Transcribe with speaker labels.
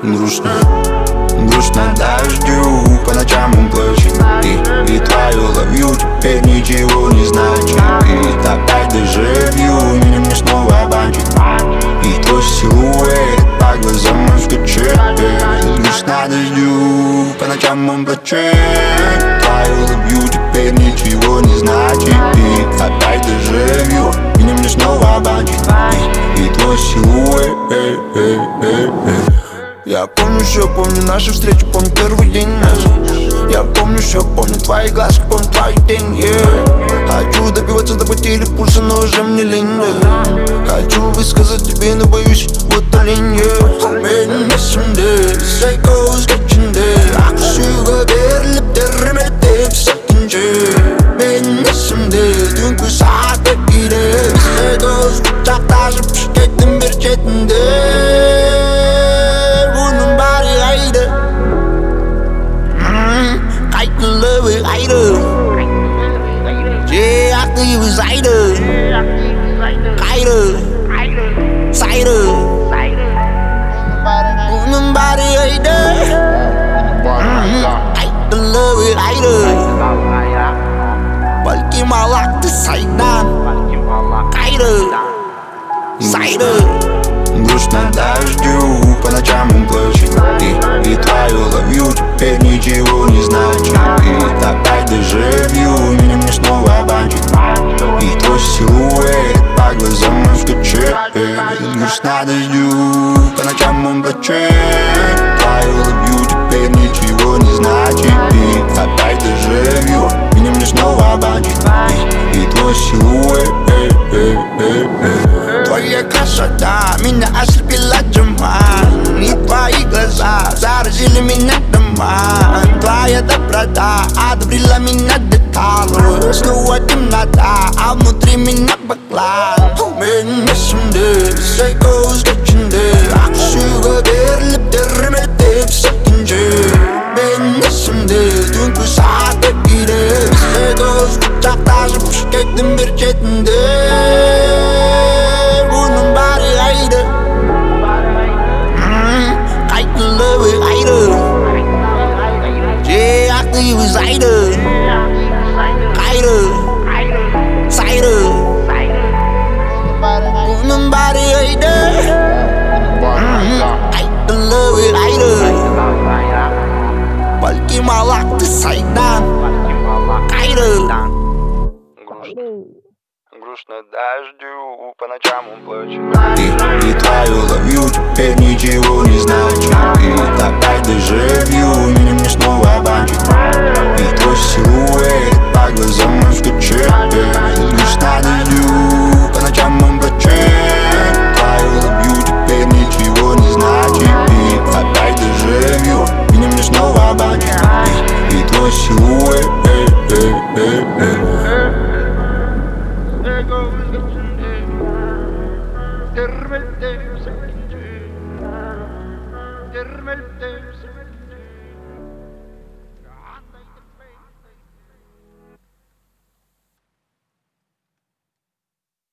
Speaker 1: Грустно, грустно дождю, по ночам он плачет. И твою ловью теперь ничего не значит. И опять дежавю, меня мне снова банчит. И твой силуэт по глазам он скачет. Грустно дождю, по ночам он плачет. Твою ловью теперь ничего не значит. И опять дежавю, меня мне снова банчит. И твой силуэт. Я помню все, помню наши встречи, помню первый день наш. Я помню все, помню твои глазки, помню твою тень, Хочу добиваться до потери пульса, но уже мне лень, Хочу высказать тебе, но боюсь, вот олень, Benim esimde, psychos geçinde Aksuga verilip dermedip sakince Benim esimde, dünkü saate girip Psychos kucaklaşıp şirketin bir chatinde Với ấy được yeah, ác đi với giấy được cái được say được mình ba đi ấy đấy ấy từ lơ với ấy được belki malak saydan cái được say được Грустно дождю, по ночам он плачет. И твою ловью теперь ничего не значит. И опять дежавю, меня мне снова банчит. И твой силуэт по глазам он скачет. Грустно дождю, по ночам он плачет. Твою ловью теперь ничего не значит. И опять дежавю, меня мне снова банчит. И твой силуэт. Твоя красота меня ослепила туман. И твои глаза заразили меня туман. Твоя доброта одобрила меня деталью. Снова темнота, а внутри меня баклан. Benim esimde, psychos geçinde Aksuga verilip dermedip sakince Benim esimde, dünkü saate girip Psychos kucaklaşıp şirketin bir chatinde Bunun bari ayrı Kayıtlı ve ayrı aklı với giấy được cái được say được bunun bari ấy đấy kayıtlı ve ayrı belki malaktı saydan ayrı Грустно дождю, по ночам он плачет. И твою